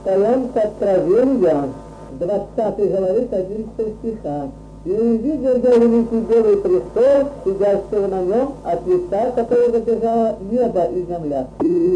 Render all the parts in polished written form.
поем к откровениям, 20 главы, 11 стиха. И увидел я великий белый престол, сидящего на нем, от лица которого бежало небо и земля.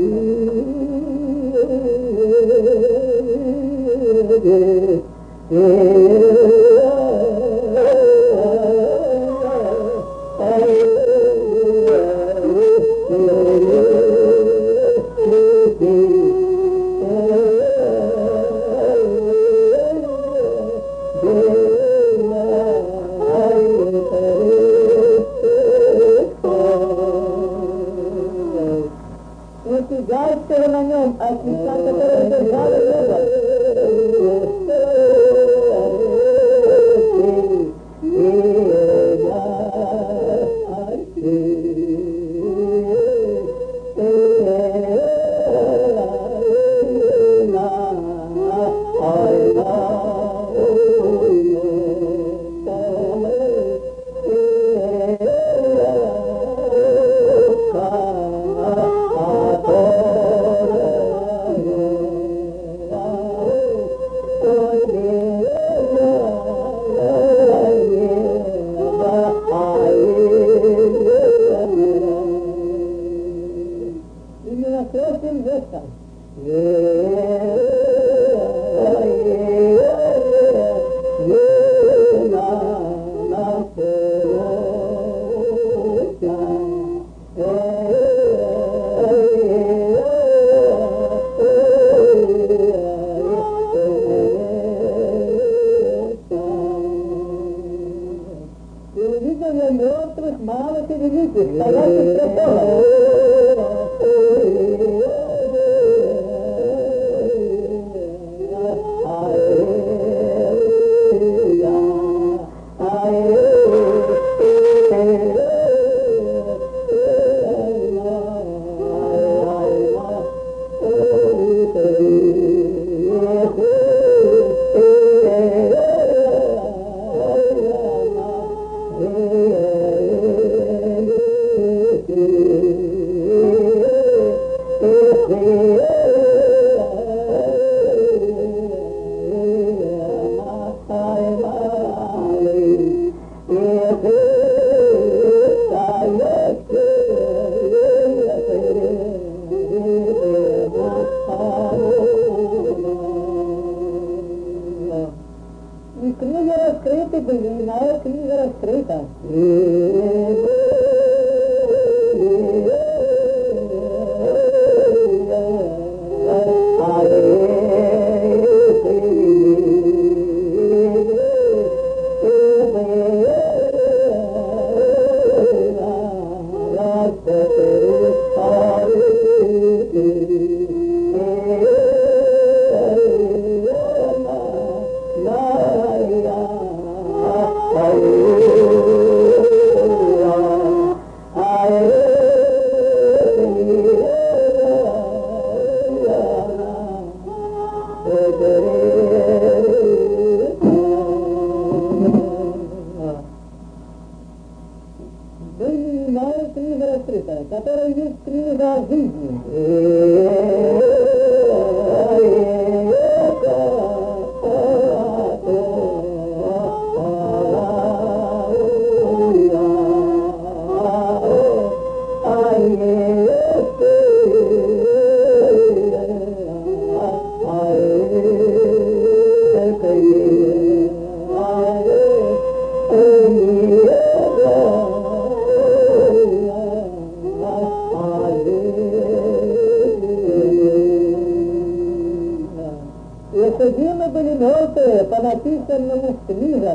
Сидящего на нем, от лица которого бежало мертвых, малых и великих, стоящих престолов. И книги раскрыты были, иная книга раскрыта. Иная книга раскрыта, которая есть книга жизни. Судимы были мертвые по написанному в книгах.